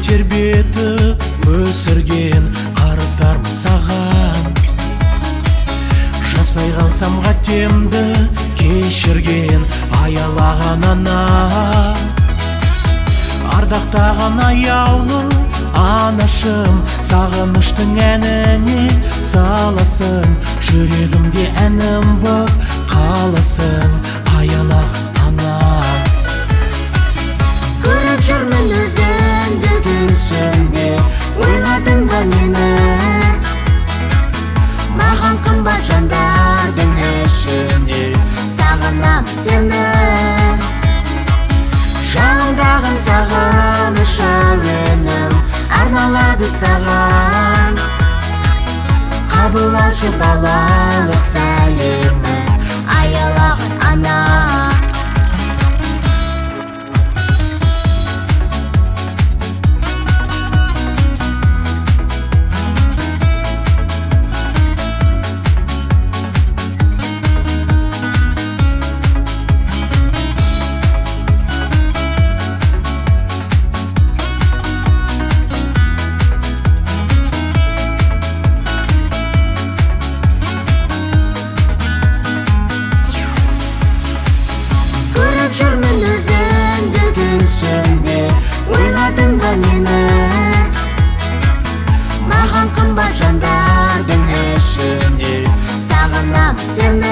тербетіп өсірген қарыздармын саған. Жасай қалсам қатемді кешірген аялаған ана, ардақтаған аяулы анашым, сағыныштың әніне саласың, жүрегімде әнім боп қаласың, аялаған ана. Көріп жүрмін өзіңді түсімде, ойладың ба мені? Маған қымбат жандардың ішінде сағынам сені. Жалындаған сағыныш әуенім арналады саған. Қабыл алшы балалық сәлемі, аялаған ана. Жүрмін өзіңді түсімде, ойладың ба мені? Маған қымбат жандардың ішінде сағынам сені.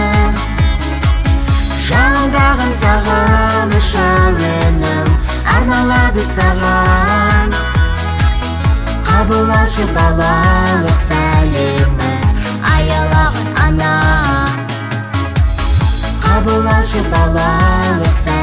Жалындаған сағыныш әуенім арналады саған. Қабыл алшы балалық сәлемі, аялаған ана. Қабыл алшы балалық сәлемі.